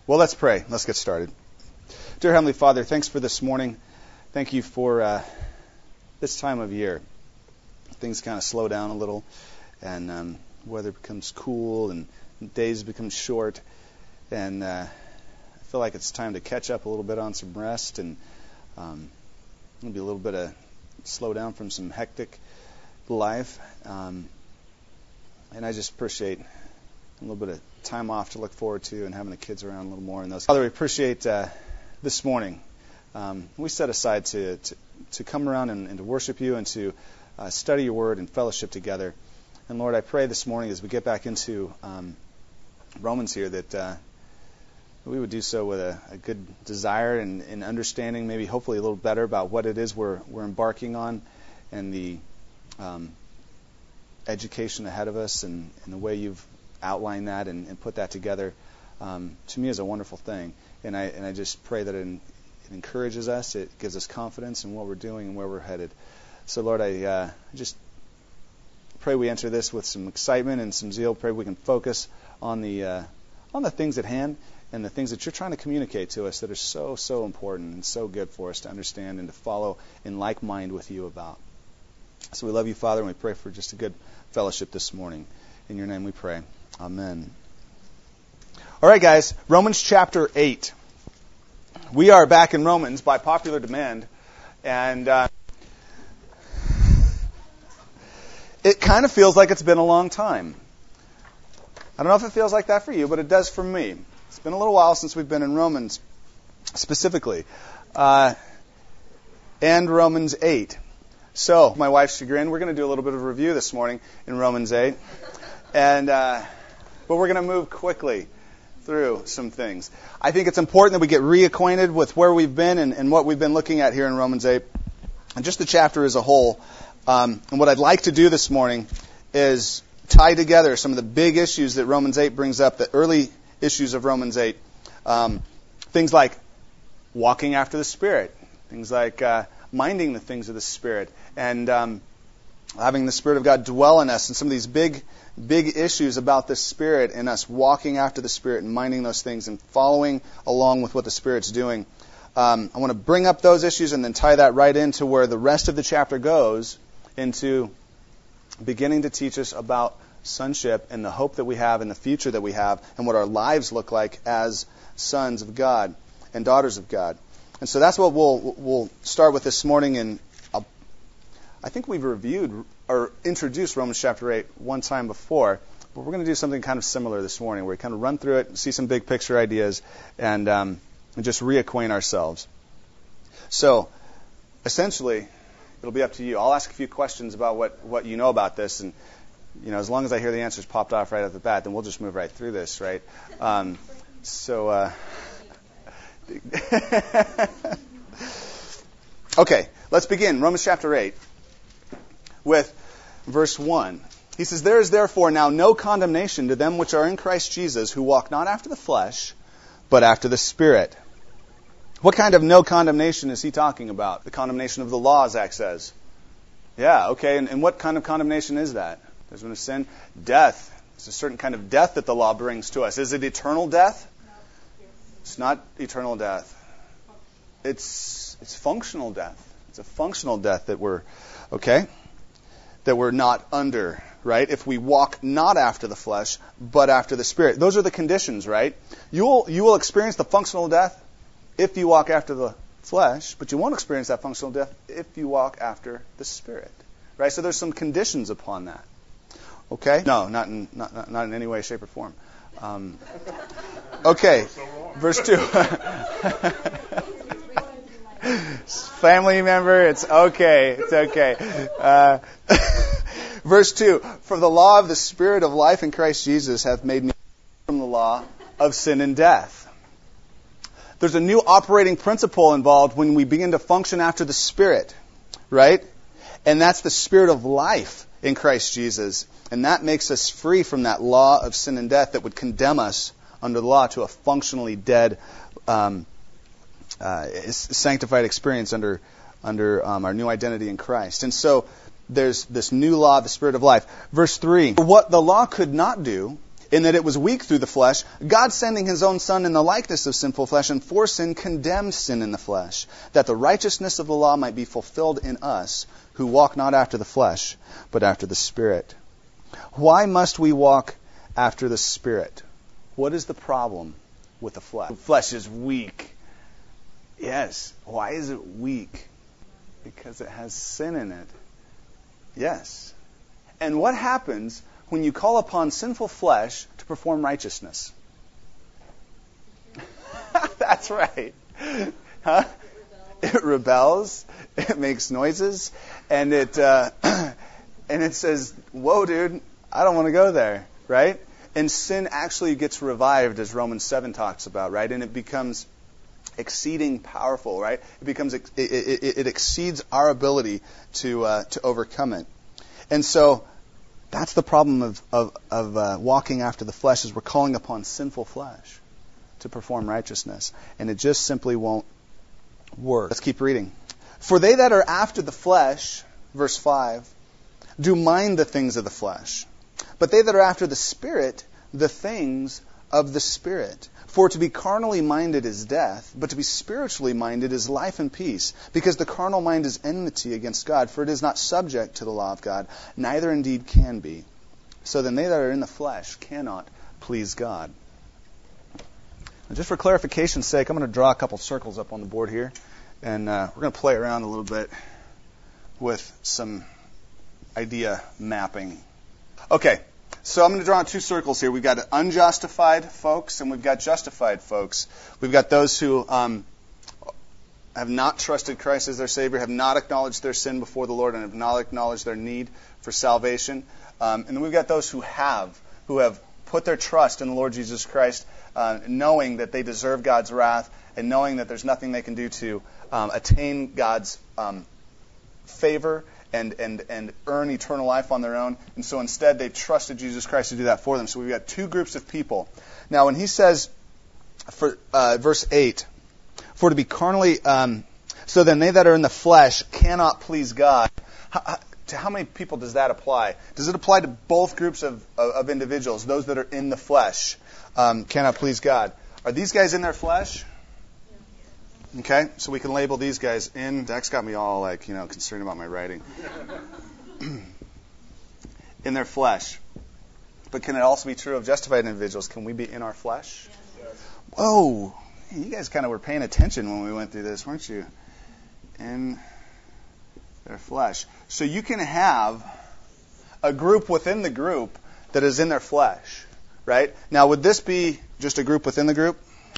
Well, let's pray. Let's get started. Dear Heavenly Father, thanks for this morning. Thank you for this time of year. Things kind of slow down a little, and weather becomes cool, and days become short, and I feel like it's time to catch up a little bit on some rest, and maybe a little bit of slow down from some hectic life. And I just appreciate a little bit of time off to look forward to and having the kids around a little more. And those. Father, we appreciate this morning. We set aside to come around and to worship you and to study your word and fellowship together. And Lord, I pray this morning as we get back into Romans here that we would do so with a good desire and understanding, maybe hopefully a little better about what it is we're embarking on and the education ahead of us and the way you've outlined that and put that together. To me is a wonderful thing. And I just pray that it encourages us, it gives us confidence in what we're doing and where we're headed. So Lord, I just pray we enter this with some excitement and some zeal. Pray we can focus on the things at hand and the things that you're trying to communicate to us that are so important and so good for us to understand and to follow in like mind with you about. So we love you, Father, and we pray for just a good fellowship this morning. In your name we pray. Amen. All right, guys, Romans chapter 8. We are back in Romans by popular demand, and it kind of feels like it's been a long time. I don't know if it feels like that for you, but it does for me. It's been a little while since we've been in Romans specifically, and Romans 8. So, my wife's chagrin, we're going to do a little bit of a review this morning in Romans 8, and but we're going to move quickly through some things. I think it's important that we get reacquainted with where we've been and what we've been looking at here in Romans 8, and just the chapter as a whole. And what I'd like to do this morning is tie together some of the big issues that Romans 8 brings up, the early issues of Romans 8. Things like walking after the Spirit, things like minding the things of the Spirit, and having the Spirit of God dwell in us, and some of these big issues about the Spirit and us walking after the Spirit and minding those things and following along with what the Spirit's doing. I want to bring up those issues and then tie that right into where the rest of the chapter goes, into beginning to teach us about sonship and the hope that we have and the future that we have and what our lives look like as sons of God and daughters of God. And so that's what we'll start with this morning. And I think we've reviewed or introduced Romans chapter 8 one time before, but we're going to do something kind of similar this morning, where we kind of run through it, see some big picture ideas, and just reacquaint ourselves. So, essentially, it'll be up to you. I'll ask a few questions about what you know about this, and as long as I hear the answers popped off right off the bat, then we'll just move right through this, right? Okay, let's begin. Romans chapter 8 with verse 1. He says, "There is therefore now no condemnation to them which are in Christ Jesus, who walk not after the flesh, but after the Spirit." What kind of no condemnation is he talking about? The condemnation of the law, Zach says. Yeah, okay, and what kind of condemnation is that? There's been a sin. Death. There's a certain kind of death that the law brings to us. Is it eternal death? It's not eternal death. It's functional death. It's a functional death that we're not under, right? If we walk not after the flesh, but after the Spirit. Those are the conditions, right? You will experience the functional death if you walk after the flesh, but you won't experience that functional death if you walk after the Spirit, right? So there's some conditions upon that. Okay? No, not in any way, shape, or form. Okay, verse 2. Family member, it's okay. It's okay. Verse 2. "For the law of the Spirit of life in Christ Jesus hath made me from the law of sin and death." There's a new operating principle involved when we begin to function after the Spirit, right? And that's the Spirit of life in Christ Jesus. And that makes us free from that law of sin and death that would condemn us under the law to a functionally dead, sanctified experience under our new identity in Christ. And so there's this new law of the Spirit of life. Verse 3, "What the law could not do, in that it was weak through the flesh, God sending his own Son in the likeness of sinful flesh and for sin condemned sin in the flesh, that the righteousness of the law might be fulfilled in us who walk not after the flesh, but after the Spirit. Why must we walk after the Spirit? What is the problem with the flesh? The flesh is weak. Yes. Why is it weak? Because it has sin in it. Yes. And what happens when you call upon sinful flesh to perform righteousness? That's right. Huh? It rebels. It makes noises, and it says, "Whoa, dude, I don't want to go there." Right? And sin actually gets revived, as Romans 7 talks about, right? And it becomes exceeding powerful, right? It becomes it exceeds our ability to overcome it. And so that's the problem of walking after the flesh, is we're calling upon sinful flesh to perform righteousness, and it just simply won't work. Let's keep reading. For they that are after the flesh, verse 5, do mind the things of the flesh. But they that are after the Spirit, the things of the Spirit. For to be carnally minded is death, but to be spiritually minded is life and peace. Because the carnal mind is enmity against God, for it is not subject to the law of God, neither indeed can be. So then they that are in the flesh cannot please God. And just for clarification's sake, I'm going to draw a couple circles up on the board here. And we're going to play around a little bit with some idea mapping. Okay. So I'm going to draw 2 circles here. We've got unjustified folks and we've got justified folks. We've got those who have not trusted Christ as their Savior, have not acknowledged their sin before the Lord, and have not acknowledged their need for salvation. And then we've got those who have put their trust in the Lord Jesus Christ, knowing that they deserve God's wrath and knowing that there's nothing they can do to attain God's favor and earn eternal life on their own. And so instead, they've trusted Jesus Christ to do that for them. So we've got 2 groups of people. Now, when he says, for verse 8, for to be carnally, so then they that are in the flesh cannot please God. To how many people does that apply? Does it apply to both groups of individuals? Those that are in the flesh cannot please God. Are these guys in their flesh? Okay, so we can label these guys in. Dax got me all concerned about my writing. In their flesh. But can it also be true of justified individuals? Can we be in our flesh? Yes. Whoa, you guys kind of were paying attention when we went through this, weren't you? In their flesh. So you can have a group within the group that is in their flesh, right? Now, would this be just a group within the group?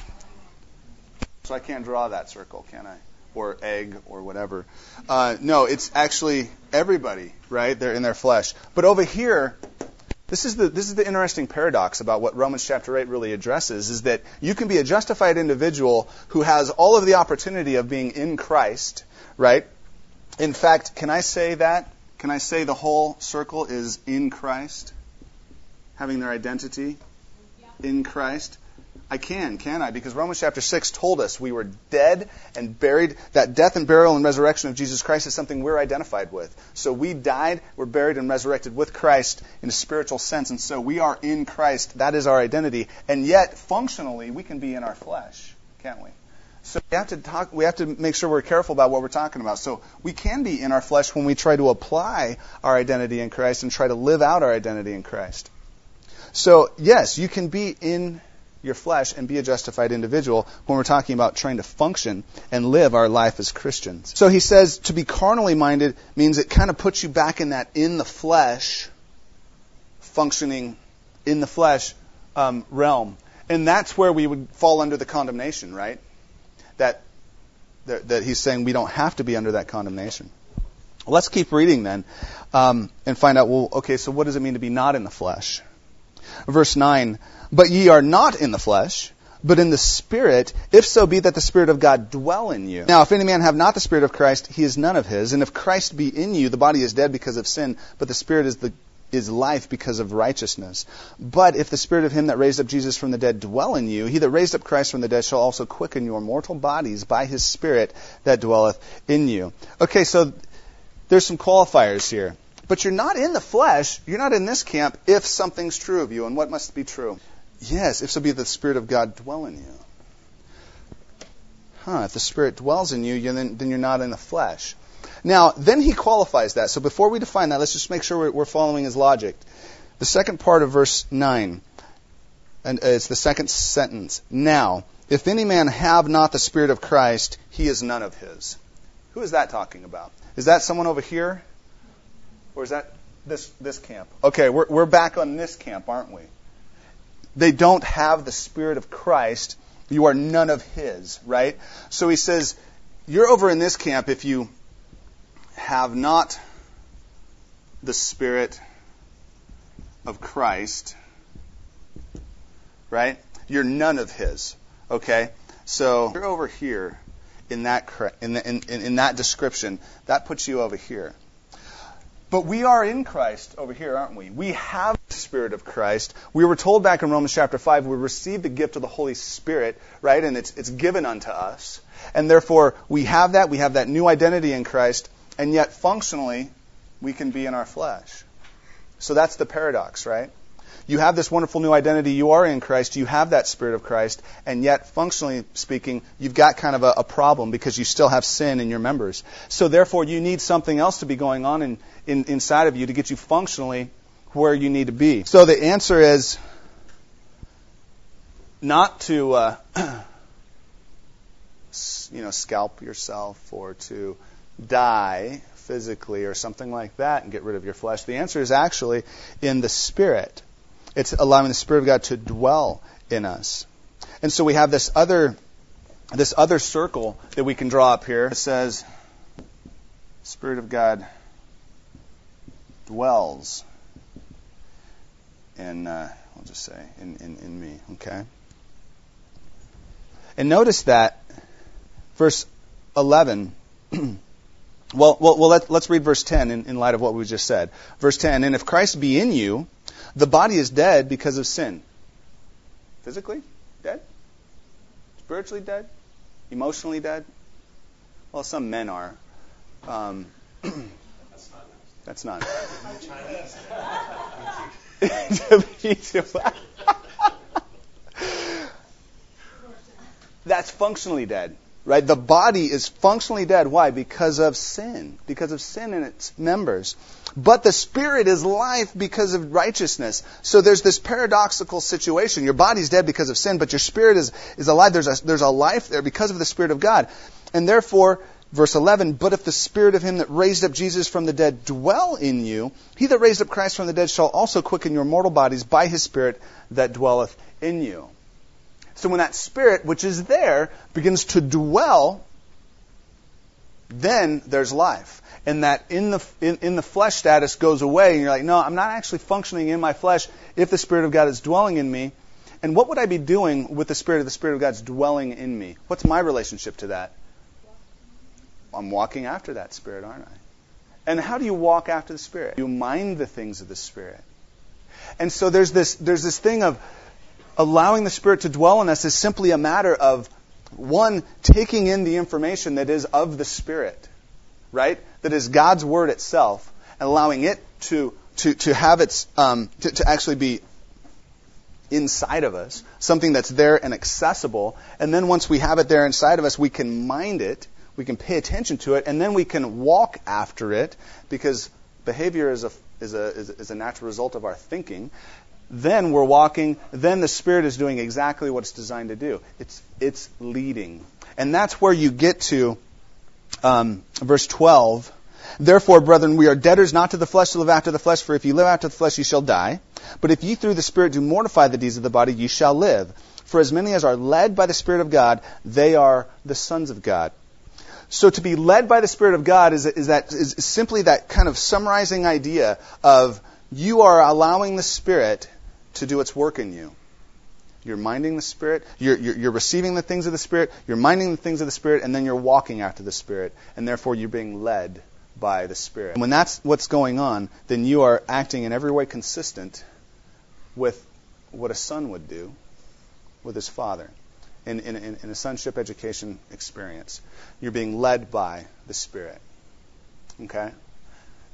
So I can't draw that circle, can I? Or egg, or whatever. No, it's actually everybody, right? They're in their flesh. But over here, this is the interesting paradox about what Romans chapter 8 really addresses, is that you can be a justified individual who has all of the opportunity of being in Christ, right? In fact, can I say that? Can I say the whole circle is in Christ? Having their identity in Christ? I can't I? Because Romans chapter 6 told us we were dead and buried. That death and burial and resurrection of Jesus Christ is something we're identified with. So we died, we're buried and resurrected with Christ in a spiritual sense. And so we are in Christ. That is our identity. And yet, functionally, we can be in our flesh, can't we? So we have to make sure we're careful about what we're talking about. So we can be in our flesh when we try to apply our identity in Christ and try to live out our identity in Christ. So, yes, you can be in your flesh and be a justified individual when we're talking about trying to function and live our life as Christians. So he says to be carnally minded means it kind of puts you back in that in the flesh, functioning in the flesh realm. And that's where we would fall under the condemnation, right? That he's saying we don't have to be under that condemnation. Well, let's keep reading then and find out, well, okay, so what does it mean to be not in the flesh? Verse 9, but ye are not in the flesh, but in the Spirit, if so be that the Spirit of God dwell in you. Now, if any man have not the Spirit of Christ, he is none of his. And if Christ be in you, the body is dead because of sin, but the Spirit is life because of righteousness. But if the Spirit of him that raised up Jesus from the dead dwell in you, he that raised up Christ from the dead shall also quicken your mortal bodies by his Spirit that dwelleth in you. Okay, so there's some qualifiers here. But you're not in the flesh. You're not in this camp if something's true of you. And what must be true? Yes, if so be the Spirit of God dwell in you. If the Spirit dwells in you, then you're not in the flesh. Now, then he qualifies that. So before we define that, let's just make sure we're following his logic. The second part of verse 9, and it's the second sentence. Now, if any man have not the Spirit of Christ, he is none of his. Who is that talking about? Is that someone over here? Or is that this camp? Okay, we're back on this camp, aren't we? They don't have the Spirit of Christ. You are none of his, right? So he says, you're over in this camp if you have not the Spirit of Christ, right? You're none of his, okay? So you're over here in that description. That puts you over here. But we are in Christ over here, aren't we? We have the Spirit of Christ. We were told back in Romans chapter 5, we received the gift of the Holy Spirit, right? And it's given unto us. And therefore, we have that new identity in Christ, and yet functionally, we can be in our flesh. So that's the paradox, right? You have this wonderful new identity. You are in Christ. You have that Spirit of Christ. And yet, functionally speaking, you've got kind of a problem because you still have sin in your members. So therefore, you need something else to be going on inside of you to get you functionally where you need to be. So the answer is not to scalp yourself or to die physically or something like that and get rid of your flesh. The answer is actually in the Spirit. It's allowing the Spirit of God to dwell in us. And so we have this other circle that we can draw up here. It says, Spirit of God dwells in, we'll just say, in me. Okay? And notice that verse 11... let's read verse 10 in light of what we just said. Verse 10, and if Christ be in you, the body is dead because of sin. Physically dead? Spiritually dead? Emotionally dead? Well, some men are. That's not. That's functionally dead. Right? The body is functionally dead. Why? Because of sin. Because of sin in its members. But the Spirit is life because of righteousness. So there's this paradoxical situation. Your body's dead because of sin, but your spirit is alive. There's a life there because of the Spirit of God. And therefore, verse 11, but if the Spirit of Him that raised up Jesus from the dead dwell in you, He that raised up Christ from the dead shall also quicken your mortal bodies by His Spirit that dwelleth in you. So when that Spirit, which is there, begins to dwell, then there's life. And that in the flesh status goes away, and you're like, no, I'm not actually functioning in my flesh if the Spirit of God is dwelling in me. And what would I be doing with the Spirit of God's dwelling in me? What's my relationship to that? I'm walking after that Spirit, aren't I? And how do you walk after the Spirit? You mind the things of the Spirit. And so there's this thing of allowing the Spirit to dwell in us is simply a matter of, one, taking in the information that is of the Spirit, right? That is God's Word itself, and allowing it to have its to actually be inside of us, something that's there and accessible. And then once we have it there inside of us, we can mind it, we can pay attention to it, and then we can walk after it, because behavior is a natural result of our thinking. Then we're walking, then the Spirit is doing exactly what it's designed to do. It's leading. And that's where you get to verse 12. Therefore, brethren, we are debtors not to the flesh to live after the flesh, for if you live after the flesh, you shall die. But if ye through the Spirit do mortify the deeds of the body, ye shall live. For as many as are led by the Spirit of God, they are the sons of God. So to be led by the Spirit of God is simply that kind of summarizing idea of you are allowing the Spirit to do its work in you. You're minding the Spirit, you're receiving the things of the Spirit, you're minding the things of the Spirit, and then you're walking after the Spirit, and therefore you're being led by the Spirit. And when that's what's going on, then you are acting in every way consistent with what a son would do with his father in a sonship education experience. You're being led by the Spirit. Okay?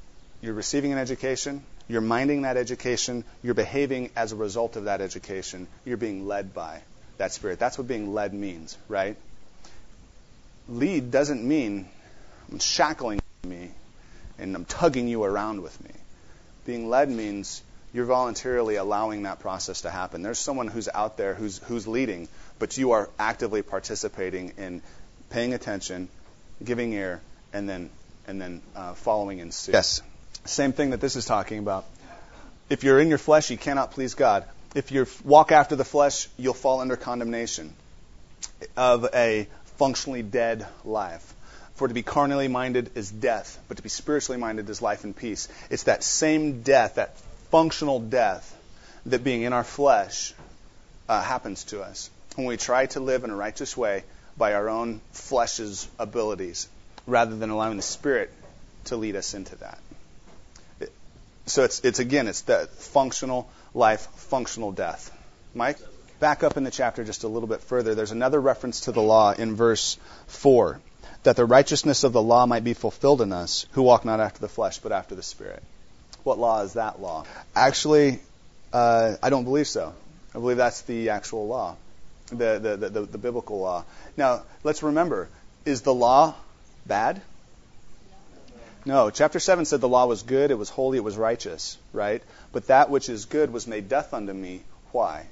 You're receiving an education. You're minding that education. You're behaving as a result of that education. You're being led by that Spirit. That's what being led means, right? Lead doesn't mean I'm shackling me and I'm tugging you around with me. Being led means you're voluntarily allowing that process to happen. There's someone who's out there who's leading, but you are actively participating in paying attention, giving ear, and then following in suit. Yes, same thing that this is talking about. If you're in your flesh, you cannot please God. If you walk after the flesh, you'll fall under condemnation of a functionally dead life. For to be carnally minded is death, but to be spiritually minded is life and peace. It's that same death, that functional death, that being in our flesh happens to us when we try to live in a righteous way by our own flesh's abilities, rather than allowing the Spirit to lead us into that. So it's the functional life, functional death. Mike? Back up in the chapter just a little bit further. There's another reference to the law in verse 4, that the righteousness of the law might be fulfilled in us, who walk not after the flesh, but after the Spirit. What law is that law? Actually, I don't believe so. I believe that's the actual law, the biblical law. Now, let's remember, is the law bad? No. Chapter 7 said the law was good, it was holy, it was righteous, right? But that which is good was made death unto me. Why?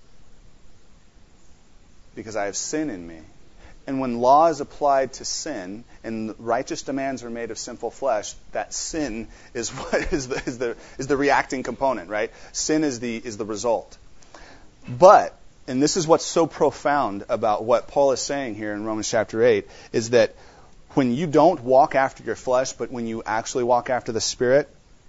Because I have sin in me. And when law is applied to sin and righteous demands are made of sinful flesh, that sin is what is the reacting component, right? Sin is the result. But, and this is what's so profound about what Paul is saying here in Romans chapter 8, is that when you don't walk after your flesh, but when you actually walk after the Spirit,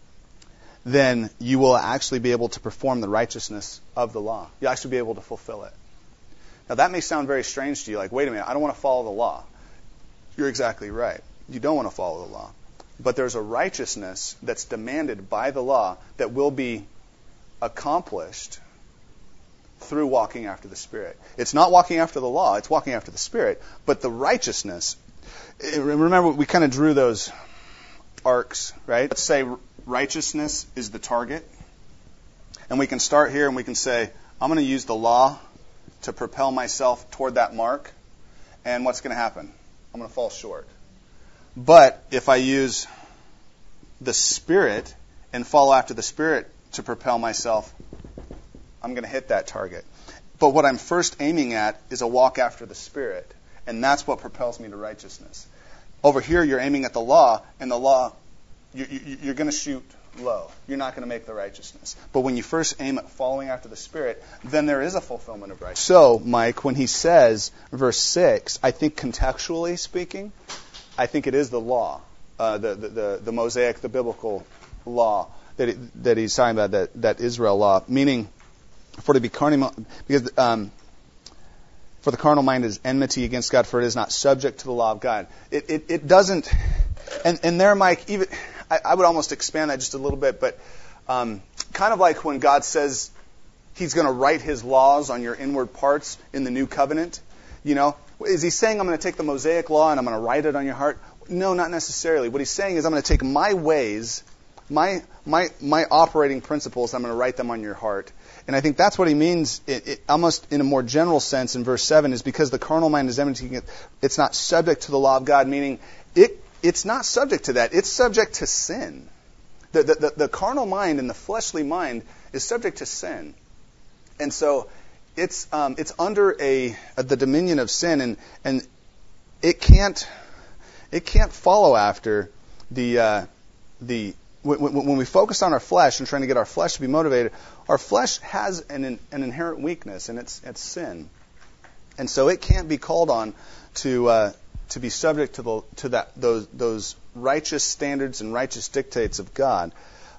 then you will actually be able to perform the righteousness of the law. You'll actually be able to fulfill it. Now, that may sound very strange to you, like, wait a minute, I don't want to follow the law. You're exactly right. You don't want to follow the law. But there's a righteousness that's demanded by the law that will be accomplished through walking after the Spirit. It's not walking after the law, it's walking after the Spirit. But the righteousness, remember we kind of drew those arcs, right? Let's say righteousness is the target. And we can start here and we can say, I'm going to use the law to propel myself toward that mark, and what's going to happen? I'm going to fall short. But if I use the Spirit and follow after the Spirit to propel myself, I'm going to hit that target. But what I'm first aiming at is a walk after the Spirit, and that's what propels me to righteousness. Over here, you're aiming at the law, and the law, you're going to shoot low. You're not going to make the righteousness. But when you first aim at following after the Spirit, then there is a fulfillment of righteousness. So, Mike, when he says, verse 6, I think contextually speaking, I think it is the law, the Mosaic, the biblical law that he's talking about, that Israel law, meaning for to be carnal, because for the carnal mind is enmity against God, for it is not subject to the law of God. It doesn't, and there, Mike, even I would almost expand that just a little bit, but kind of like when God says He's going to write His laws on your inward parts in the new covenant. You know, is He saying I'm going to take the Mosaic law and I'm going to write it on your heart? No, not necessarily. What He's saying is I'm going to take my ways, my operating principles, I'm going to write them on your heart. And I think that's what he means, almost in a more general sense in verse 7, is because the carnal mind is enmity, it's not subject to the law of God, meaning it's not subject to that. It's subject to sin. The carnal mind and the fleshly mind is subject to sin. And so it's under the dominion of sin, and it can't follow after the when we focus on our flesh and trying to get our flesh to be motivated, our flesh has an inherent weakness, and it's sin. And so it can't be called on to be subject to those righteous standards and righteous dictates of God.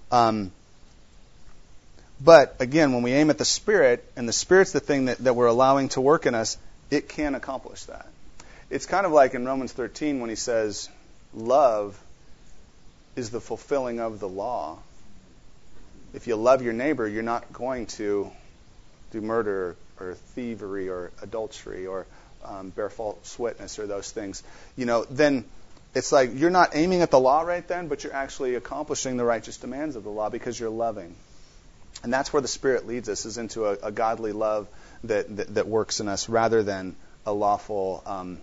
But again, when we aim at the Spirit, and the Spirit's the thing that we're allowing to work in us, it can accomplish that. It's kind of like in Romans 13 when he says, love is the fulfilling of the law. If you love your neighbor, you're not going to do murder or thievery or adultery or bear false witness or those things. You know, then It's like you're not aiming at the law right then, but you're actually accomplishing the righteous demands of the law because you're loving. And that's where the Spirit leads us, is into a godly love that works in us rather than a lawful,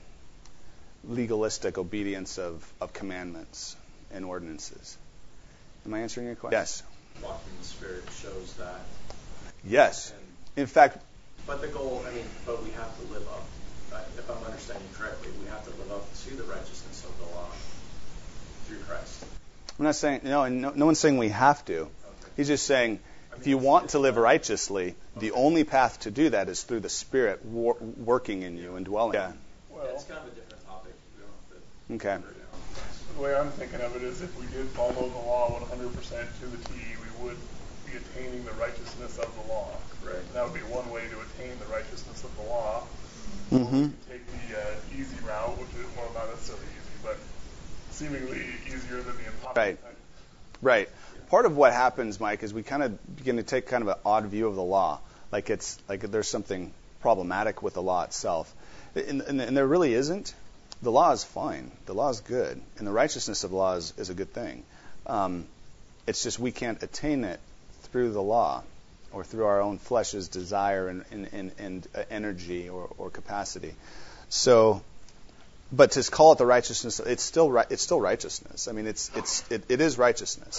legalistic obedience of commandments and ordinances. Am I answering your question? Yes. Walking in the Spirit shows that. Yes. In fact. But the goal, but we have to live up. If I'm understanding correctly, we have to live up to the righteousness of the law through Christ. I'm not saying, no one's saying we have to. Okay. He's just saying, if you want to live righteously, the only path to do that is through the Spirit working in you and dwelling. Yeah. Well, it's kind of a different topic. We don't have to. Okay. The way I'm thinking of it is, if we did follow the law 100% to the T, we would be attaining the righteousness of the law. Right. And that would be one way to attain the righteousness of the law. Mm-hmm. Take the easy route, which is, well, not necessarily easy, but seemingly easier than the impossible. Right. Right. Part of what happens, Mike, is we kind of begin to take kind of an odd view of the law, like it's like there's something problematic with the law itself, and there really isn't. The law is fine. The law is good, and the righteousness of the law is a good thing. It's just we can't attain it through the law or through our own flesh's desire and energy or capacity. So, but to call it the righteousness, it's still righteousness. I mean, it is righteousness.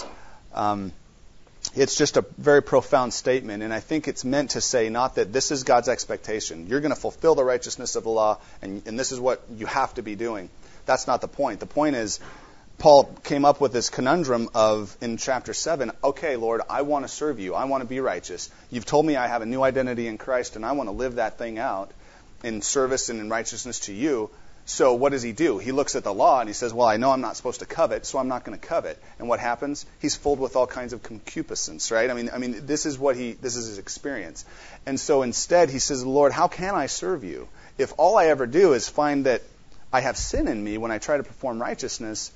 It's just a very profound statement, and I think it's meant to say not that this is God's expectation. You're going to fulfill the righteousness of the law, and this is what you have to be doing. That's not the point. The point is, Paul came up with this conundrum of, in chapter 7, okay, Lord, I want to serve you. I want to be righteous. You've told me I have a new identity in Christ, and I want to live that thing out in service and in righteousness to you. So what does he do? He looks at the law and he says, well, I know I'm not supposed to covet, so I'm not going to covet. And what happens? He's filled with all kinds of concupiscence, right? I mean, this is his experience. And so instead he says, Lord, how can I serve you? If all I ever do is find that I have sin in me when I try to perform righteousness,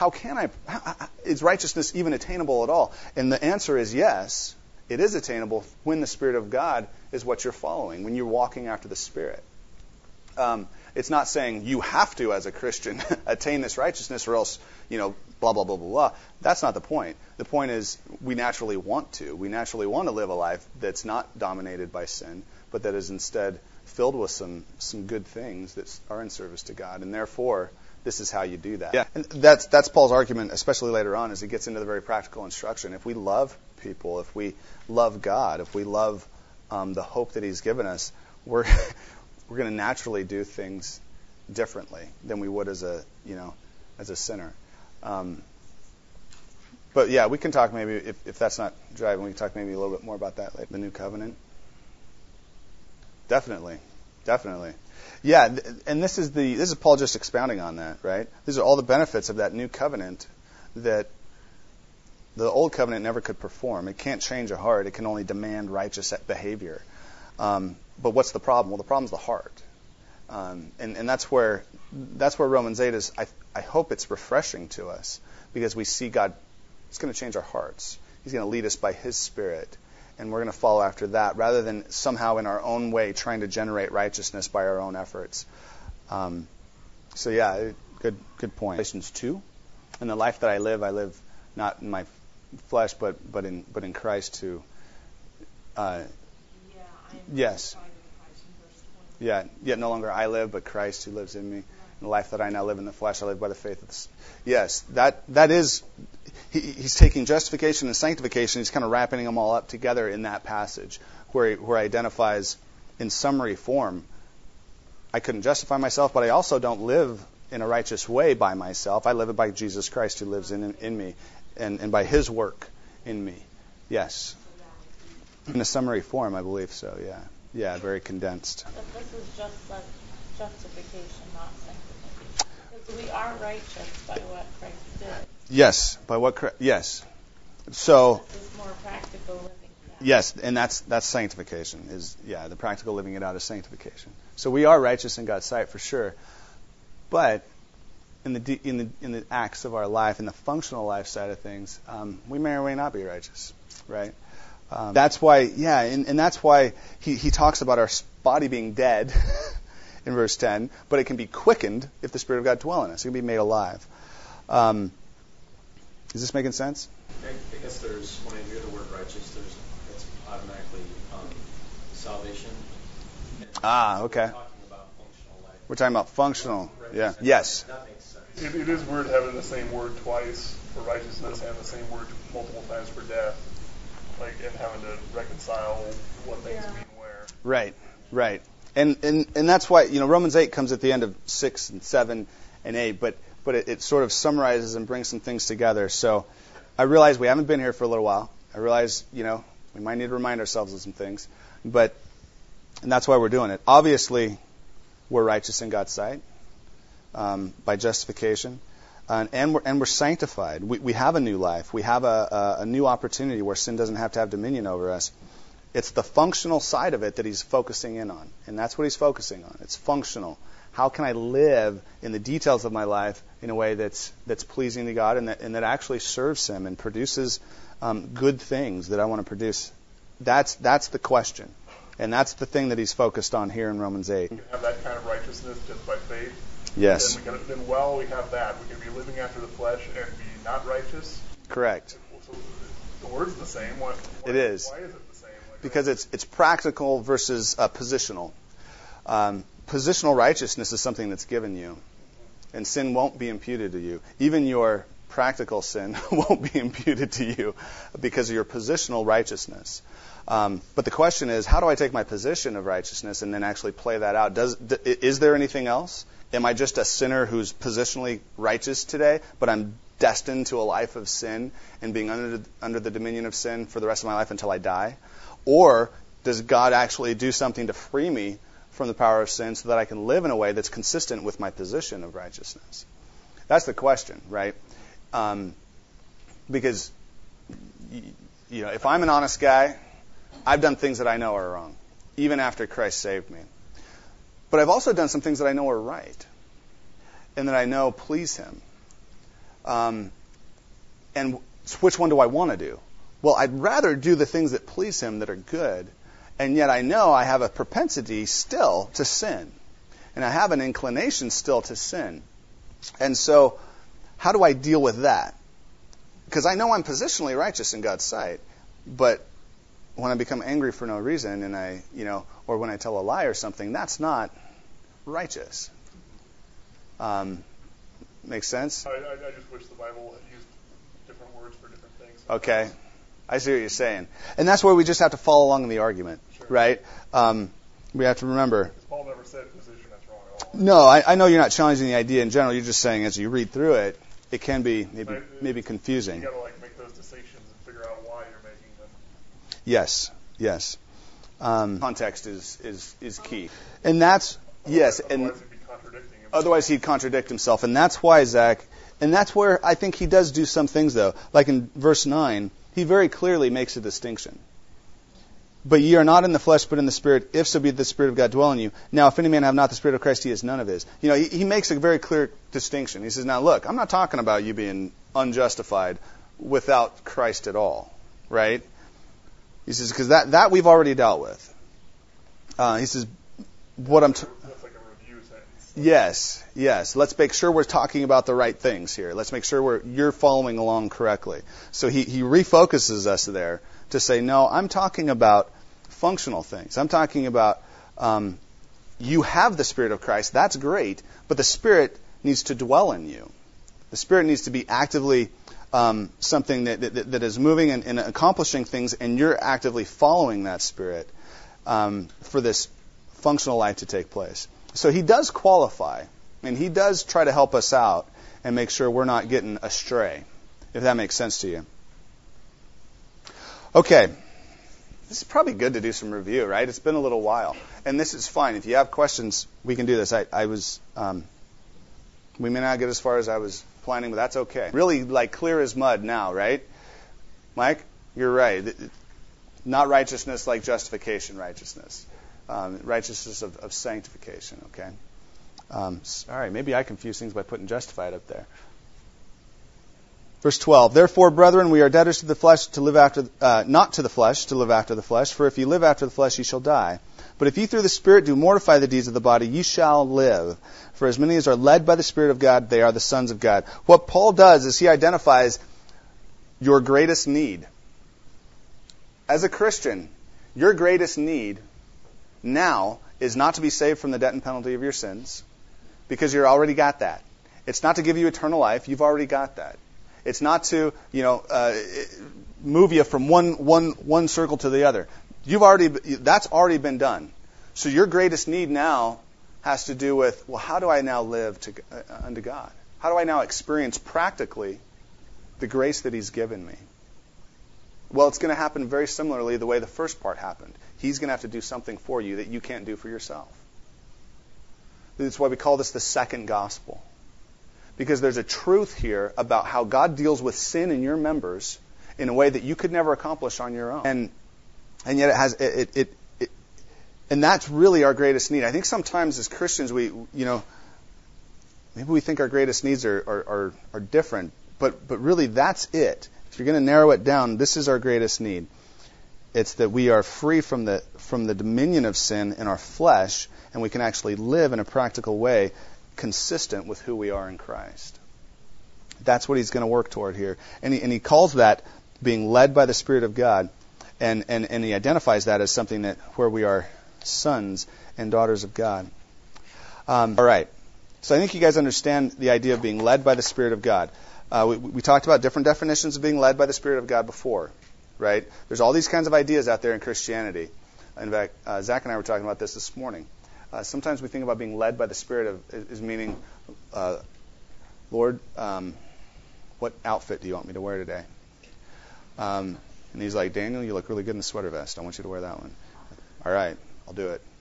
is righteousness even attainable at all? And the answer is yes, it is attainable when the Spirit of God is what you're following, when you're walking after the Spirit. It's not saying you have to, as a Christian, attain this righteousness or else, blah, blah, blah, blah, blah. That's not the point. The point is we naturally want to. We naturally want to live a life that's not dominated by sin, but that is instead filled with some good things that are in service to God. And therefore, this is how you do that. Yeah. And that's Paul's argument, especially later on, as he gets into the very practical instruction. If we love people, if we love God, if we love the hope that he's given us, we're going to naturally do things differently than we would as a sinner. But yeah, we can talk maybe, if that's not driving, we can talk maybe a little bit more about that, like the new covenant. Definitely. Yeah, and this is Paul just expounding on that, right? These are all the benefits of that new covenant that the old covenant never could perform. It can't change a heart. It can only demand righteous behavior. But what's the problem? Well, the problem's the heart. And that's where Romans 8 is, I hope it's refreshing to us, because we see God, it's going to change our hearts. He's going to lead us by His Spirit, and we're going to follow after that, rather than somehow in our own way trying to generate righteousness by our own efforts. So yeah, good point. Galatians 2, in the life that I live not in my flesh, but in Christ who. Yes. Yeah, yet no longer I live, but Christ who lives in me. In the life that I now live in the flesh, I live by the faith of the... Yes, that is... He's taking justification and sanctification, he's kind of wrapping them all up together in that passage, where he identifies in summary form, I couldn't justify myself, but I also don't live in a righteous way by myself. I live it by Jesus Christ who lives in me, and by His work in me. Yes. In a summary form, I believe so, yeah. Yeah, very condensed. But this is just like justification, not sanctification. Because we are righteous by what Christ did. Yes, by what Christ... Yes. So... This is more practical living. Yes, and that's sanctification. The practical living it out is sanctification. So we are righteous in God's sight for sure. But in the acts of our life, in the functional life side of things, we may or may not be righteous, right? That's why, and that's why he talks about our body being dead in verse 10, but it can be quickened if the Spirit of God dwells in us. It can be made alive. Is this making sense? I guess there's, when I hear the word righteous, it's automatically salvation. And Okay. We're talking about functional life. We're talking about functional. Yeah. Yes. That makes sense. It is weird having the same word twice for righteousness and the same word multiple times for death, like, and having to reconcile what things mean where. Right. And that's why, Romans 8 comes at the end of 6 and 7 and 8, but it sort of summarizes and brings some things together. So I realize we haven't been here for a little while. I realize, we might need to remind ourselves of some things, and that's why we're doing it. Obviously, we're righteous in God's sight by justification, and we're sanctified. We have a new life. We have a new opportunity where sin doesn't have to have dominion over us. It's the functional side of it that he's focusing in on, and that's what he's focusing on. It's functional. How can I live in the details of my life in a way that's pleasing to God and that actually serves Him and produces good things that I want to produce? That's the question, and that's the thing that he's focused on here in Romans 8. We can have that kind of righteousness just by faith. Yes. And we have that. We can be living after the flesh and be not righteous. Correct. So the word's the same. Why it is. Why is it the same? Because it's practical versus positional. Positional righteousness is something that's given you, and sin won't be imputed to you. Even your practical sin won't be imputed to you because of your positional righteousness. But the question is, how do I take my position of righteousness and then actually play that out? Is there anything else? Am I just a sinner who's positionally righteous today, but I'm destined to a life of sin and being under the dominion of sin for the rest of my life until I die? Or does God actually do something to free me from the power of sin so that I can live in a way that's consistent with my position of righteousness? That's the question, right? Because, if I'm an honest guy, I've done things that I know are wrong, even after Christ saved me. But I've also done some things that I know are right and that I know please Him. And which one do I want to do? Well, I'd rather do the things that please Him that are good, and yet I know I have a propensity still to sin. And I have an inclination still to sin. And so, how do I deal with that? Because I know I'm positionally righteous in God's sight, but when I become angry for no reason and or when I tell a lie or something, that's not righteous. Make sense? I just wish the Bible had used different words for different things. Okay. I see what you're saying. And that's where we just have to follow along in the argument, sure. Right? We have to remember. Paul never said position that's wrong at all. No, I know you're not challenging the idea in general. You're just saying as you read through it, it can be maybe confusing. You got to make those distinctions and figure out why you're making them. Yes. Context is key, and that's yes. And otherwise he'd contradict himself, and that's why Zach. And that's where I think he does do some things though. Like in verse 9, he very clearly makes a distinction. But ye are not in the flesh, but in the Spirit, if so be the Spirit of God dwell in you. Now, if any man have not the Spirit of Christ, he is none of his. He makes a very clear distinction. He says, now look, I'm not talking about you being unjustified without Christ at all, right? He says, because that we've already dealt with. He says, That's like a review sentence. Yes. Let's make sure we're talking about the right things here. Let's make sure you're following along correctly. So he refocuses us there to say, no, I'm talking about functional things. I'm talking about you have the Spirit of Christ. That's great, but the Spirit needs to dwell in you. The Spirit needs to be actively something that is moving and accomplishing things, and you're actively following that Spirit for this functional life to take place. So he does qualify, and he does try to help us out and make sure we're not getting astray, if that makes sense to you. Okay. This is probably good to do some review, right? It's been a little while. And this is fine. If you have questions, we can do this. We may not get as far as I was planning, but that's okay. Really, clear as mud now, right? Mike, you're right. Not righteousness like justification righteousness. Righteousness of sanctification, okay? All right, maybe I confuse things by putting justified up there. Verse 12, therefore, brethren, we are debtors to the flesh to live after, not to the flesh to live after the flesh. For if you live after the flesh, you shall die. But if ye through the Spirit do mortify the deeds of the body, ye shall live. For as many as are led by the Spirit of God, they are the sons of God. What Paul does is he identifies your greatest need. As a Christian, your greatest need now is not to be saved from the debt and penalty of your sins, because you've already got that. It's not to give you eternal life. You've already got that. It's not to, move you from one circle to the other. That's already been done. So your greatest need now has to do with, well, how do I now live unto God? How do I now experience practically the grace that He's given me? Well, it's going to happen very similarly the way the first part happened. He's going to have to do something for you that you can't do for yourself. That's why we call this the second gospel. Because there's a truth here about how God deals with sin in your members in a way that you could never accomplish on your own. And yet it has and that's really our greatest need. I think sometimes as Christians maybe we think our greatest needs are different, but really that's it. If you're going to narrow it down, this is our greatest need. It's that we are free from the dominion of sin in our flesh, and we can actually live in a practical way consistent with who we are in Christ. That's what he's going to work toward here. And he calls that being led by the Spirit of God, and he identifies that as something that where we are sons and daughters of God. All right. So I think you guys understand the idea of being led by the Spirit of God. We talked about different definitions of being led by the Spirit of God before, right? There's all these kinds of ideas out there in Christianity. In fact, Zach and I were talking about this morning. Sometimes we think about being led by the Spirit as meaning, Lord, what outfit do you want me to wear today? And he's like, Daniel, you look really good in the sweater vest. I want you to wear that one. All right, I'll do it.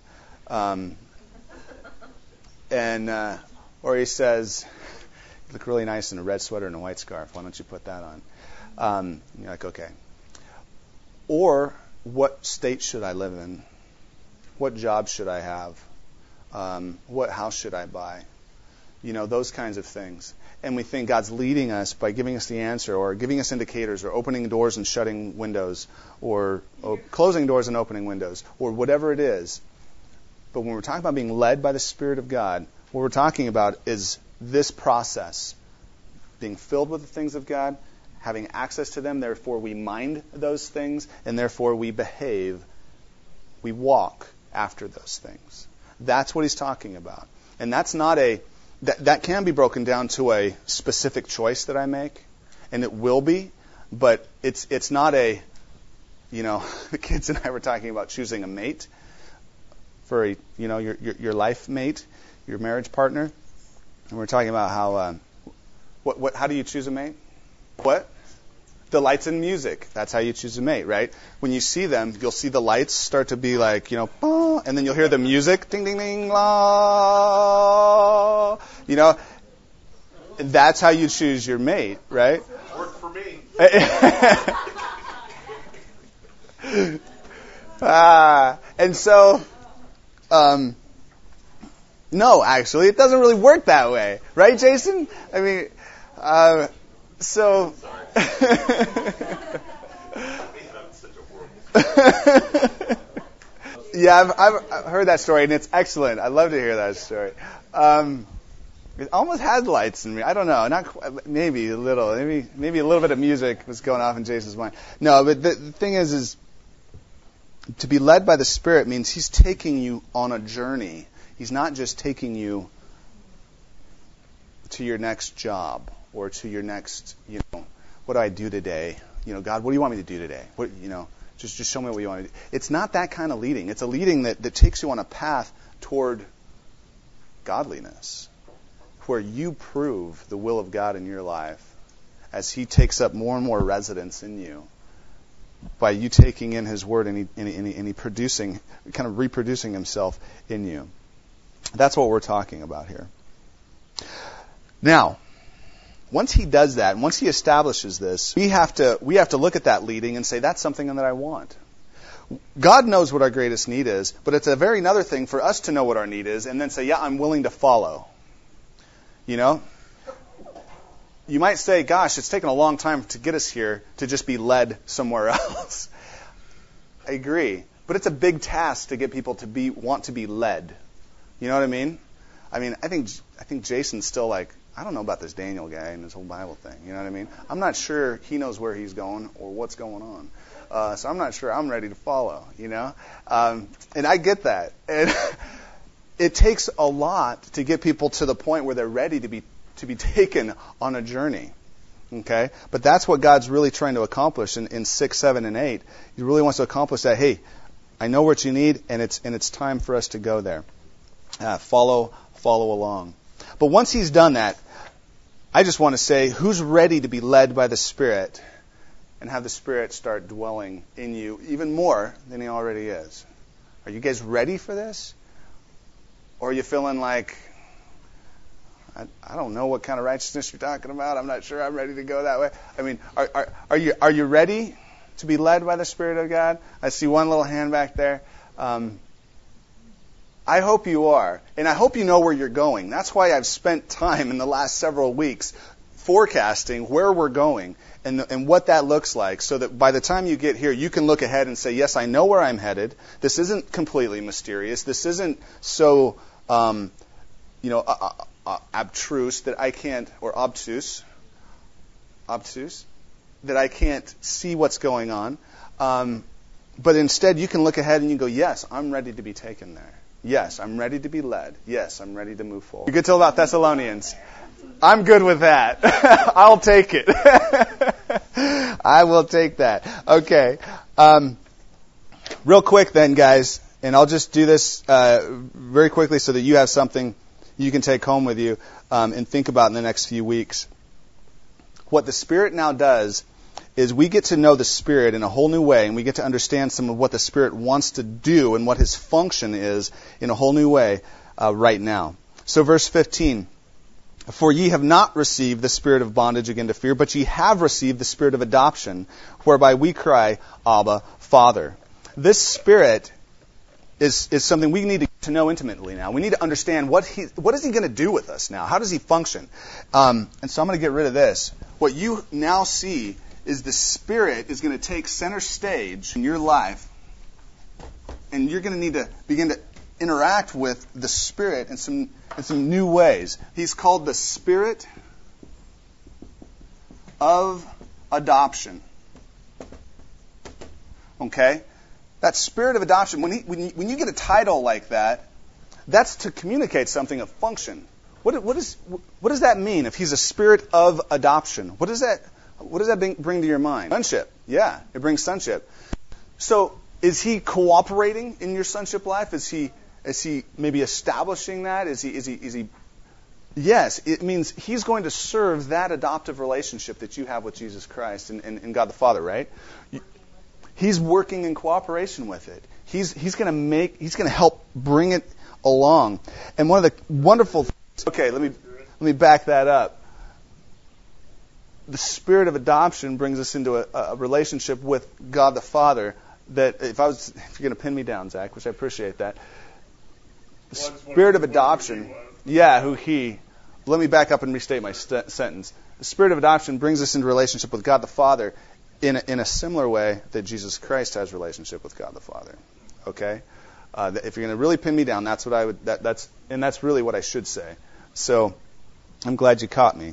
Or he says, you look really nice in a red sweater and a white scarf. Why don't you put that on? And you're like, okay. Or what state should I live in? What job should I have? What house should I buy? Those kinds of things. And we think God's leading us by giving us the answer, or giving us indicators, or opening doors and shutting windows, or closing doors and opening windows, or whatever it is. But when we're talking about being led by the Spirit of God, what we're talking about is this process. Being filled with the things of God, having access to them, therefore we mind those things, and therefore we behave, we walk after those things. That's what he's talking about. And that's not that can be broken down to a specific choice that I make, and it will be, but it's not the kids and I were talking about choosing a mate for your life mate, your marriage partner, and we're talking about how how do you choose a mate? What? The lights and music. That's how you choose a mate, right? When you see them, you'll see the lights start to be like, bah, and then you'll hear the music, ding, ding, ding, la. That's how you choose your mate, right? Worked for me. And so, no, actually, it doesn't really work that way, right, Jason? I mean, so. Yeah, I've heard that story, and it's excellent. I love to hear that story. It almost had lights in me. I don't know, not quite, maybe a little. Maybe a little bit of music was going off in Jason's mind. No, but the thing is to be led by the Spirit means He's taking you on a journey. He's not just taking you to your next job or to your next, what do I do today? God, what do you want me to do today? What, just show me what you want to do. It's not that kind of leading. It's a leading that takes you on a path toward godliness, where you prove the will of God in your life as He takes up more and more residence in you by you taking in His Word and He producing, kind of reproducing Himself in you. That's what we're talking about here. Now, once He does that, and once He establishes this, we have to look at that leading and say, that's something that I want. God knows what our greatest need is, but it's a very another thing for us to know what our need is and then say, yeah, I'm willing to follow. You might say, gosh, it's taken a long time to get us here to just be led somewhere else. I agree. but it's a big task to get people to want to be led. You know what I mean? I think Jason's still like, I don't know about this Daniel guy and this whole Bible thing. You know what I mean? I'm not sure he knows where he's going or what's going on. So I'm not sure I'm ready to follow, you know? And I get that. And it takes a lot to get people to the point where they're ready to be taken on a journey. Okay? But that's what God's really trying to accomplish in 6, 7, and 8. He really wants to accomplish that. Hey, I know what you need, and it's time for us to go there. Follow along. But once he's done that, I just want to say, who's ready to be led by the Spirit and have the Spirit start dwelling in you even more than he already is? Are you guys ready for this? Or are you feeling like, I don't know what kind of righteousness you're talking about. I'm not sure I'm ready to go that way. I mean, are you ready to be led by the Spirit of God? I see one little hand back there. I hope you are. And I hope you know where you're going. That's why I've spent time in the last several weeks forecasting where we're going and what that looks like, so that by the time you get here, you can look ahead and say, yes, I know where I'm headed. This isn't completely mysterious. This isn't so, abstruse that I can't, or obtuse, that I can't see what's going on. But instead, you can look ahead and you go, yes, I'm ready to be taken there. Yes, I'm ready to be led. Yes, I'm ready to move forward. You could tell about Thessalonians. I'm good with that. I'll take it. I will take that. Okay. Real quick then, guys, and I'll just do this very quickly so that you have something you can take home with you and think about in the next few weeks. What the Spirit now does is we get to know the Spirit in a whole new way, and we get to understand some of what the Spirit wants to do and what His function is in a whole new way right now. So verse 15, for ye have not received the spirit of bondage again to fear, but ye have received the Spirit of adoption, whereby we cry, Abba, Father. This Spirit is something we need to know intimately now. We need to understand what is He going to do with us now? How does He function? And so I'm going to get rid of this. What you now see is the Spirit is going to take center stage in your life, and you're going to need to begin to interact with the Spirit in some new ways. He's called the Spirit of adoption. Okay? That Spirit of adoption, when you get a title like that, that's to communicate something of function. What does that mean if He's a Spirit of adoption? What does that bring to your mind? Sonship. Yeah, it brings sonship. So, is He cooperating in your sonship life? Is He maybe establishing that? Is he? Yes, it means He's going to serve that adoptive relationship that you have with Jesus Christ and God the Father, right? He's working in cooperation with it. He's going to help bring it along. And one of the wonderful things, okay, let me back that up. The Spirit of adoption brings us into a relationship with God the Father that, if you're going to pin me down, Zach, which I appreciate that. The Spirit of adoption, who He. Let me back up and restate my sentence. The Spirit of adoption brings us into relationship with God the Father in a similar way that Jesus Christ has relationship with God the Father. Okay? If you're going to really pin me down, that's what I would. That's really what I should say. So, I'm glad you caught me.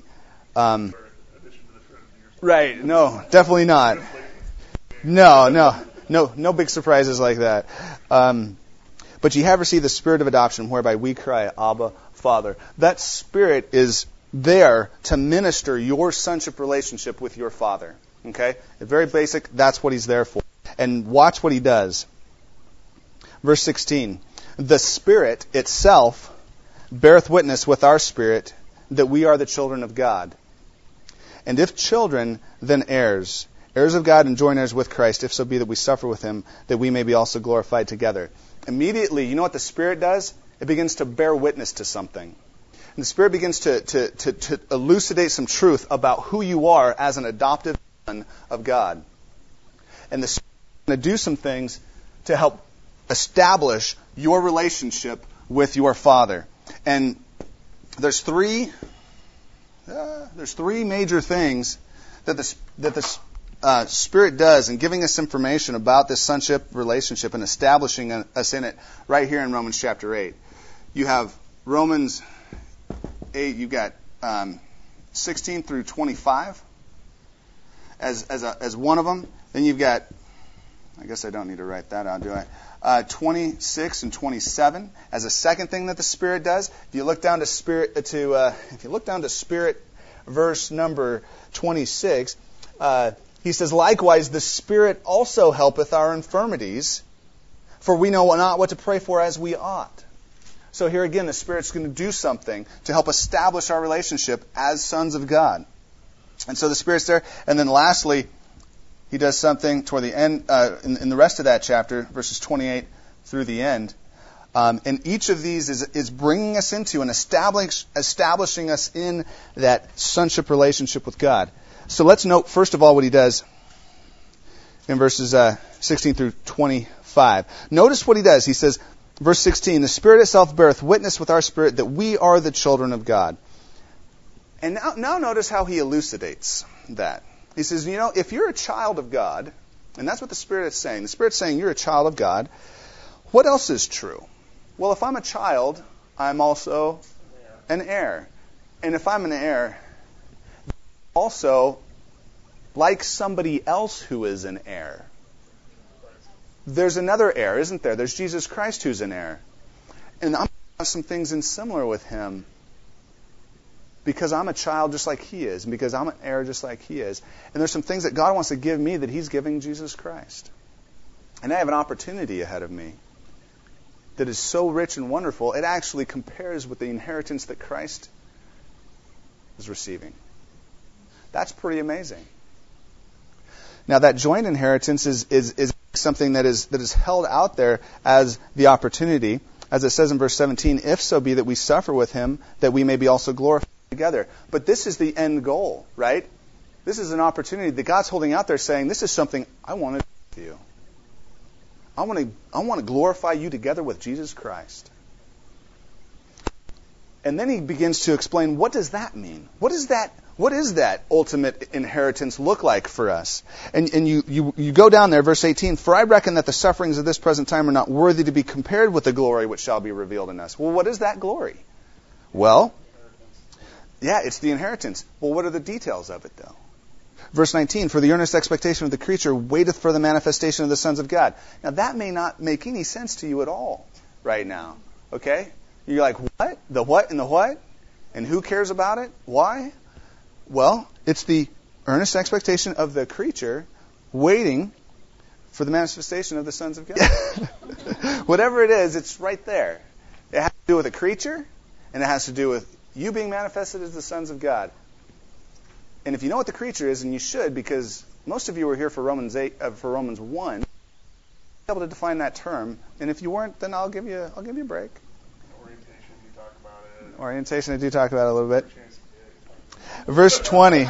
Right? No, definitely not. No big surprises like that. But ye have received the Spirit of adoption, whereby we cry, Abba, Father. That Spirit is there to minister your sonship relationship with your Father. Okay? Very basic, that's what He's there for. And watch what He does. Verse 16. The Spirit itself beareth witness with our spirit that we are the children of God. And if children, then heirs. Heirs of God and joint heirs with Christ, if so be that we suffer with Him, that we may be also glorified together. Immediately, you know what the Spirit does? It begins to bear witness to something. And the Spirit begins to elucidate some truth about who you are as an adoptive son of God. And the Spirit is going to do some things to help establish your relationship with your Father. And there's three major things that Spirit does in giving us information about this sonship relationship and establishing us in it right here in Romans chapter 8. You have Romans 8, you've got 16 through 25 as one of them. Then you've got, I guess I don't need to write that out, do I? 26 and 27 as a second thing that the Spirit does. If you look down to Spirit verse number 26, he says, likewise, the Spirit also helpeth our infirmities, for we know not what to pray for as we ought. So here again, the Spirit's going to do something to help establish our relationship as sons of God. And so the Spirit's there. And then lastly, he does something toward the end, in the rest of that chapter, verses 28 through the end. And each of these is bringing us into and establishing us in that sonship relationship with God. So let's note, first of all, what he does in verses 16 through 25. Notice what he does. He says, verse 16, the Spirit itself beareth witness with our spirit that we are the children of God. And now notice how he elucidates that. He says, if you're a child of God, and that's what the Spirit is saying. The Spirit's saying you're a child of God. What else is true? Well, if I'm a child, I'm also an heir. And if I'm an heir, also like somebody else who is an heir. There's another heir, isn't there? There's Jesus Christ who's an heir. And I'm going to have some things in similar with him because I'm a child just like he is, and because I'm an heir just like he is. And there's some things that God wants to give me that he's giving Jesus Christ. And I have an opportunity ahead of me that is so rich and wonderful, it actually compares with the inheritance that Christ is receiving. That's pretty amazing. Now, that joint inheritance is something that is held out there as the opportunity, as it says in verse 17, if so be that we suffer with him, that we may be also glorified together. But this is the end goal, right? This is an opportunity that God's holding out there saying, this is something I want to do with you. I want to glorify you together with Jesus Christ. And then he begins to explain, what does that mean? What is that ultimate inheritance look like for us? And you go down there, verse 18, for I reckon that the sufferings of this present time are not worthy to be compared with the glory which shall be revealed in us. Well, what is that glory? Well, yeah, it's the inheritance. Well, what are the details of it, though? Verse 19, for the earnest expectation of the creature waiteth for the manifestation of the sons of God. Now, that may not make any sense to you at all right now, okay? You're like, what? The what and the what? And who cares about it? Why? Well, it's the earnest expectation of the creature waiting for the manifestation of the sons of God. Whatever it is, it's right there. It has to do with a creature, and it has to do with you being manifested as the sons of God. And if you know what the creature is, and you should, because most of you were here for Romans 1, be able to define that term. And if you weren't, then I'll give you a break. Orientation, I do talk about it a little bit. Verse 20.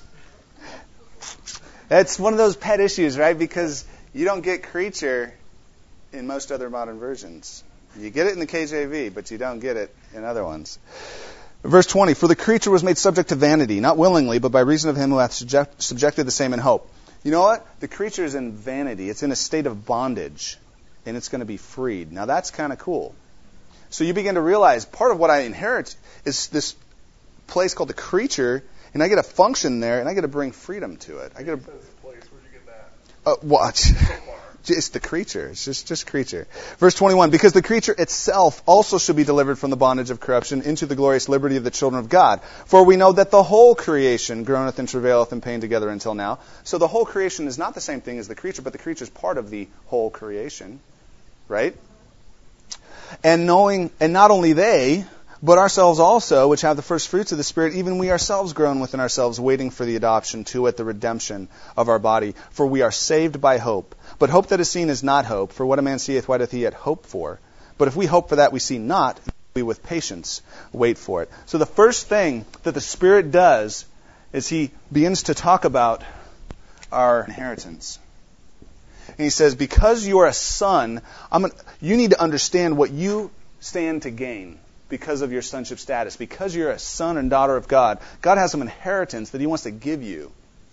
That's one of those pet issues, right? Because you don't get creature in most other modern versions. You get it in the KJV, but you don't get it in other ones. Verse 20, for the creature was made subject to vanity, not willingly, but by reason of him who hath subjected the same in hope. You know what? The creature is in vanity. It's in a state of bondage, and it's going to be freed. Now, that's kind of cool. So you begin to realize part of what I inherit is this place called the creature, and I get to function there, and I get to bring freedom to it. I get to. Place. Where'd you get that? What? It's the creature. It's just creature. Verse 21, because the creature itself also should be delivered from the bondage of corruption into the glorious liberty of the children of God. For we know that the whole creation groaneth and travaileth in pain together until now. So the whole creation is not the same thing as the creature, but the creature is part of the whole creation. Right? And not only they, but ourselves also, which have the first fruits of the Spirit, even we ourselves groan within ourselves, waiting for the adoption, to it the redemption of our body. For we are saved by hope. But hope that is seen is not hope. For what a man seeth, why doth he yet hope for? But if we hope for that we see not, we with patience wait for it. So the first thing that the Spirit does is he begins to talk about our inheritance. And he says, because you are a son, you need to understand what you stand to gain because of your sonship status. Because you're a son and daughter of God, God has some inheritance that he wants to give you.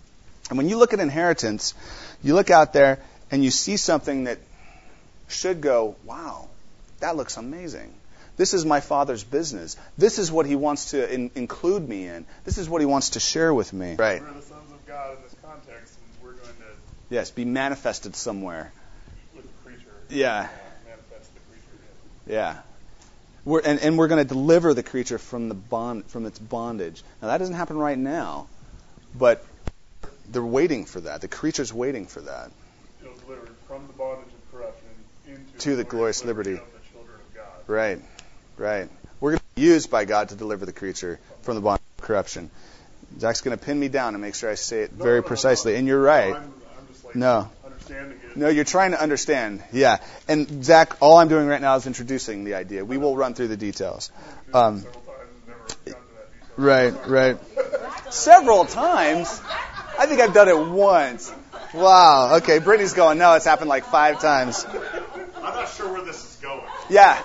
And when you look at inheritance, you look out there and you see something that should go, wow, that looks amazing. This is my Father's business. This is what He wants to include me in. This is what He wants to share with me. Right. We're the sons of God in this context, and we're going to Yes, be manifested somewhere. with the creature. Yeah. Manifest the creature. Yeah. We're going to deliver the creature from its bondage. Now that doesn't happen right now, but they're waiting for that. The creature's waiting for that. It'll deliver from the bondage of corruption into To the glorious liberty. of the children of God. Right. Right. We're going to be used by God to deliver the creature from the bondage of corruption. Zach's going to pin me down and make sure I say it very precisely. And you're right. I'm just like No. understanding it. No, you're trying to understand. Yeah. And Zach, all I'm doing right now is introducing the idea. We will run through the details. Several times and never gotten to that detail. Right, right. Several times? I think I've done it once. Wow. Okay, Brittany's going, no, it's happened like 5 times. I'm not sure where this is going. Yeah.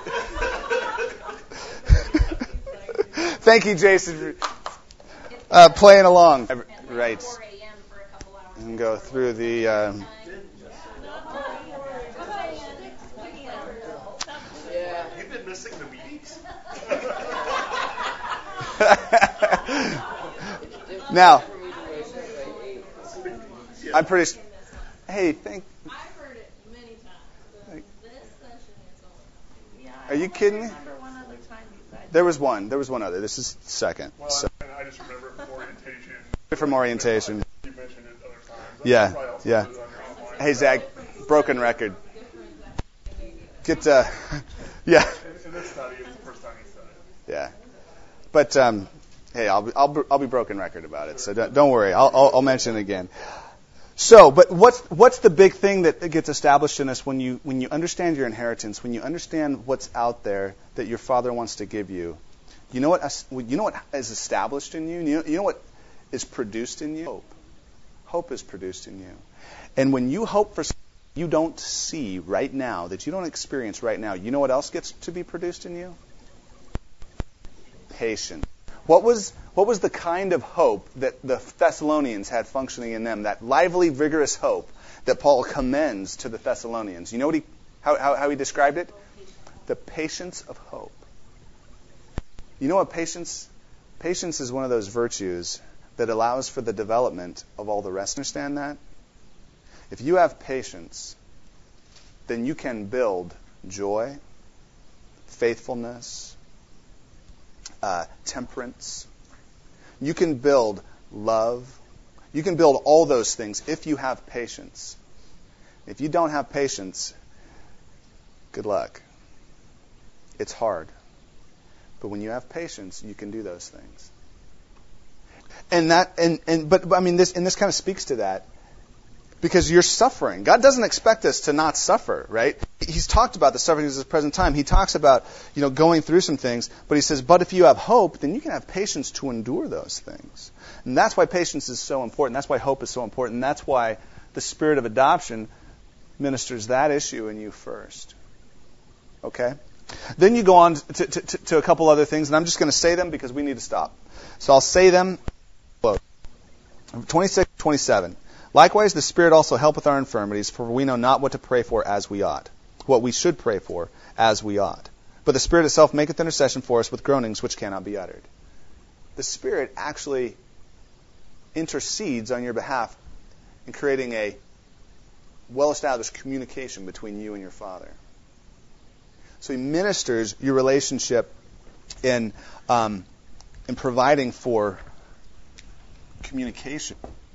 Thank you, Jason, for playing along. Right. And go through the... You've been missing the meetings? Now, I'm pretty... Hey, thank... I've heard it many times. But this session is over. Yeah, Are you kidding me? I remember one other time you guys. There was one other. This is second. Well, So, I just remember it from orientation. from orientation. You mentioned it other times. Yeah, That's probably also yeah. what it is on your online. Hey, Zach, broken record. Get, yeah, In this study, it's the first time he said it. yeah. But hey, I'll be broken record about it. So don't worry. I'll mention it again. So, but what's the big thing that gets established in us when you understand your inheritance, when you understand what's out there that your Father wants to give you? You know what is established in you? You know what is produced in you? Hope. Hope is produced in you. And when you hope for something you don't see right now, that you don't experience right now, you know what else gets to be produced in you? Patience. What was the kind of hope that the Thessalonians had functioning in them? That lively, vigorous hope that Paul commends to the Thessalonians. You know what how he described it? The patience of hope. You know what patience? Patience is one of those virtues that allows for the development of all the rest. Understand that? If you have patience, then you can build joy, faithfulness, temperance. You can build love. You can build all those things if you have patience. If you don't have patience, good luck. It's hard. But when you have patience, you can do those things. But I mean this kind of speaks to that. Because you're suffering. God doesn't expect us to not suffer, right? He's talked about the suffering at the present time. He talks about, going through some things, but he says, but if you have hope, then you can have patience to endure those things. And that's why patience is so important. That's why hope is so important. And that's why the spirit of adoption ministers that issue in you first. Okay? Then you go on to a couple other things, and I'm just going to say them because we need to stop. So I'll say them. 26, 27. Likewise, the Spirit also helpeth our infirmities, for we know not what to pray for as we ought. What we should pray for as we ought. But the Spirit itself maketh intercession for us with groanings which cannot be uttered. The Spirit actually intercedes on your behalf in creating a well-established communication between you and your Father. So He ministers your relationship in providing for communication.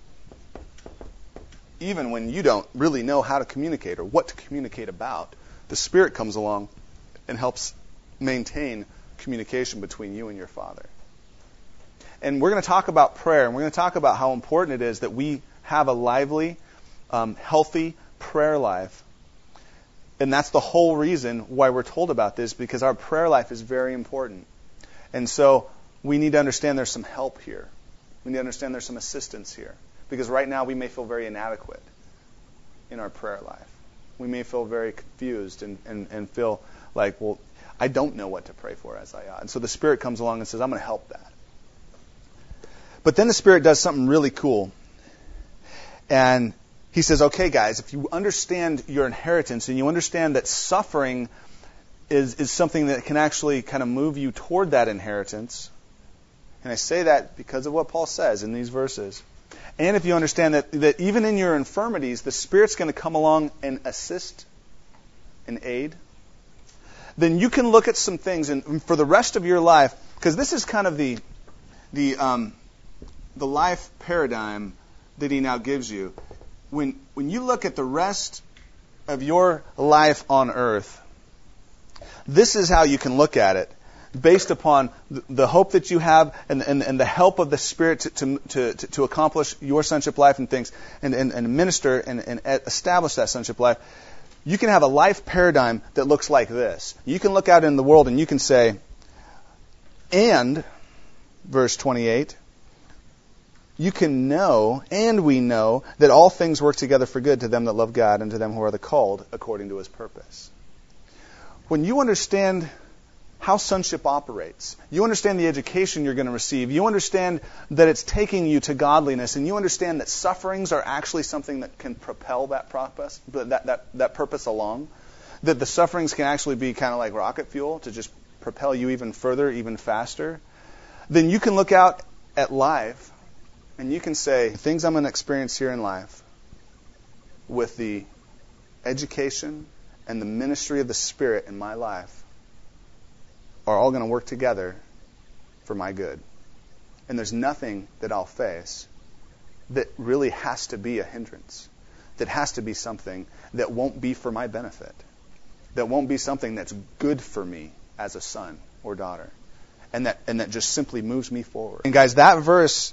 Even when you don't really know how to communicate or what to communicate about, the Spirit comes along and helps maintain communication between you and your Father. And we're going to talk about prayer, and we're going to talk about how important it is that we have a lively, healthy prayer life. And that's the whole reason why we're told about this, because our prayer life is very important. And so we need to understand there's some help here. We need to understand there's some assistance here. Because right now we may feel very inadequate in our prayer life. We may feel very confused and feel like, well, I don't know what to pray for as I ought. And so the Spirit comes along and says, I'm going to help that. But then the Spirit does something really cool. And he says, okay, guys, if you understand your inheritance and you understand that suffering is something that can actually kind of move you toward that inheritance, and I say that because of what Paul says in these verses, and if you understand that even in your infirmities, the Spirit's going to come along and assist and aid, then you can look at some things, and for the rest of your life, because this is kind of the life paradigm that he now gives you. When you look at the rest of your life on earth, this is how you can look at it, based upon the hope that you have and the help of the Spirit to accomplish your sonship life and things, and minister and establish that sonship life. You can have a life paradigm that looks like this. You can look out in the world and you can say, and, verse 28, you can know, and we know, that all things work together for good to them that love God and to them who are the called according to His purpose. When you understand how sonship operates, you understand the education you're going to receive, you understand that it's taking you to godliness, and you understand that sufferings are actually something that can propel that purpose, that purpose along, that the sufferings can actually be kind of like rocket fuel to just propel you even further, even faster, then you can look out at life and you can say, the things I'm going to experience here in life with the education and the ministry of the Spirit in my life are all going to work together for my good. And there's nothing that I'll face that really has to be a hindrance, that has to be something that won't be for my benefit, that won't be something that's good for me as a son or daughter, and that just simply moves me forward. And guys, that verse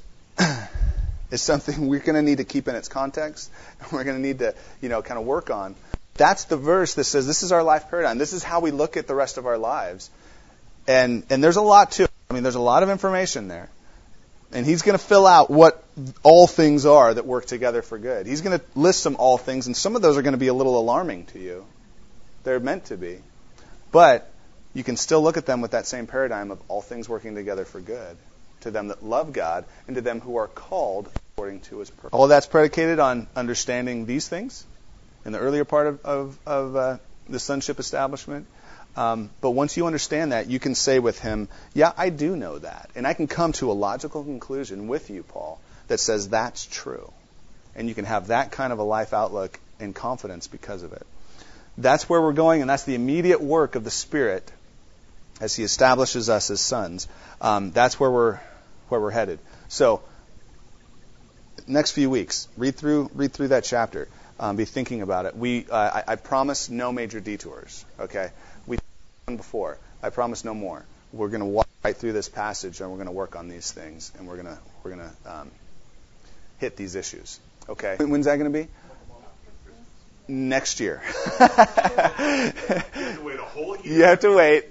is something we're going to need to keep in its context, and we're going to need to, kind of work on. That's the verse that says this is our life paradigm. This is how we look at the rest of our lives. And there's a lot to it. I mean, there's a lot of information there. And he's going to fill out what all things are that work together for good. He's going to list some all things, and some of those are going to be a little alarming to you. They're meant to be. But you can still look at them with that same paradigm of all things working together for good to them that love God and to them who are called according to His purpose. All that's predicated on understanding these things in the earlier part of the sonship establishment. But once you understand that, you can say with him, yeah, I do know that. And I can come to a logical conclusion with you, Paul, that says that's true. And you can have that kind of a life outlook and confidence because of it. That's where we're going, and that's the immediate work of the Spirit as He establishes us as sons. That's where we're headed. So, next few weeks, read through that chapter. Be thinking about it. I promise no major detours. Okay, we done before. I promise no more. We're going to walk right through this passage, and we're going to work on these things, and we're going to hit these issues. Okay, when's that going to be? Next year. You have to wait a whole year. You have to wait.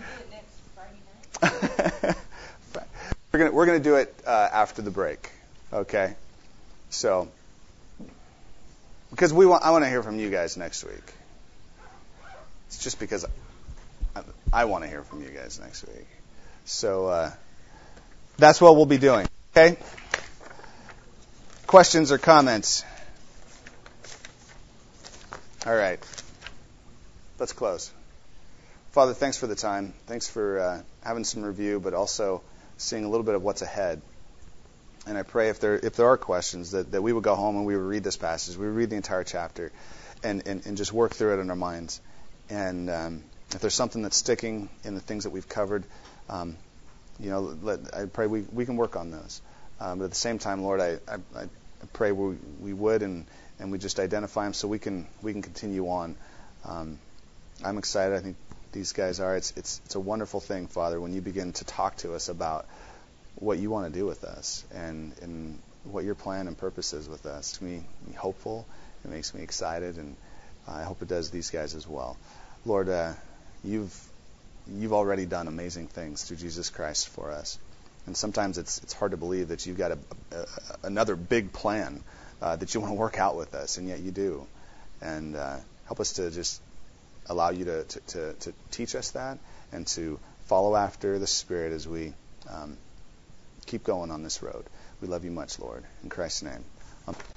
We're going to do it after the break. Okay, so. Because I want to hear from you guys next week. It's just because I want to hear from you guys next week. So that's what we'll be doing. Okay? Questions or comments? All right. Let's close. Father, thanks for the time. Thanks for having some review, but also seeing a little bit of what's ahead. And I pray if there are questions that we would go home and we would read this passage, we would read the entire chapter, and just work through it in our minds. And if there's something that's sticking in the things that we've covered, I pray we can work on those. But at the same time, Lord, I pray we would and we just identify them so we can continue on. I'm excited. I think these guys are. It's a wonderful thing, Father, when you begin to talk to us about what you want to do with us and what your plan and purpose is with us. It makes me hopeful. It makes me excited, and I hope it does these guys as well. Lord, you've already done amazing things through Jesus Christ for us, and sometimes it's hard to believe that you've got another big plan that you want to work out with us, and yet you do. And help us to just allow you to teach us that and to follow after the Spirit as we keep going on this road. We love you much, Lord. In Christ's name.